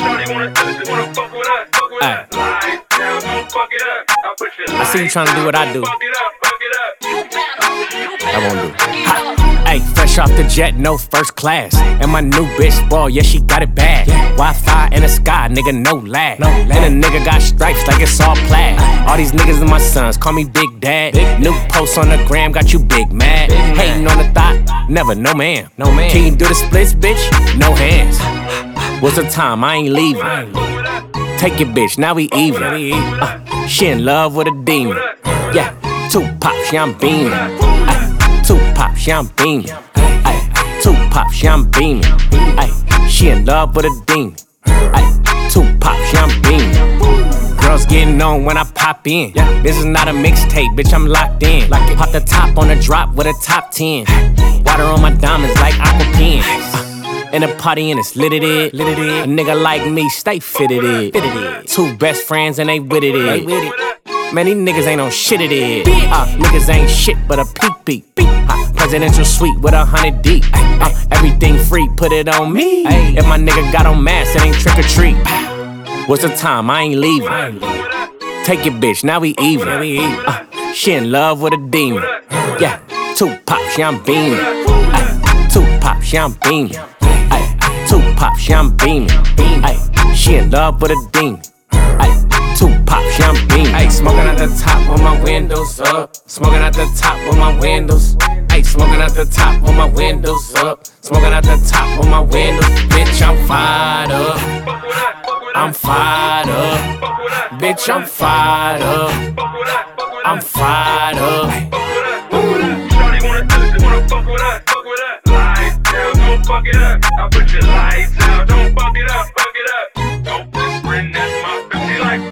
I see you trying to do what I do. I won't do it. Hey, fresh off the jet, no first class. And my new bitch, boy, yeah, she got it bad. Wi-Fi in the sky, nigga, no lag. And a nigga got stripes like it's all plaid. All these niggas are my sons, call me Big Dad. New post on the gram, got you big mad. Hating on the thought, never, no man. Can you do the splits, bitch? No hands. What's the time? I ain't leaving. Take your bitch, now we even. She in love with a demon. Yeah, 2 pops, yeah, I'm beaming. 2 pops, yeah, I'm beaming. 2 pops, yeah, I'm beaming. She in love with a demon. 2 pops, yeah, I'm beaming. Girls getting on when I pop in. This is not a mixtape, bitch, I'm locked in. Pop the top on the drop with a top 10. Water on my diamonds like Aquapen. In a party and it's lit it. A nigga like me, stay fitted it. 2 best friends and they with it. Man, these niggas ain't on shit it is. Niggas ain't shit but a peep. Presidential suite with 100 deep. Everything free, put it on me. If my nigga got on mask, it ain't trick or treat. What's the time? I ain't leaving. Take your bitch, now we even. She in love with a demon. Yeah, 2 pops, yeah, I'm beaming. 2 pops, yeah, I'm beaming. 2 pops, yeah, I'm beaming. She in love with a demon. 2 pops, yeah, I'm beaming. Smoking at the top with my windows up. Smoking at the top with my windows. Smoking at the top with my windows up. Smoking at the top with my windows. Bitch, I'm fired up. I'm fired up. Bitch, I'm fired up. I'm fired up. Shawty wanna fuck with us. Lights down, don't fuck it up. I put your lights out, don't fuck it up.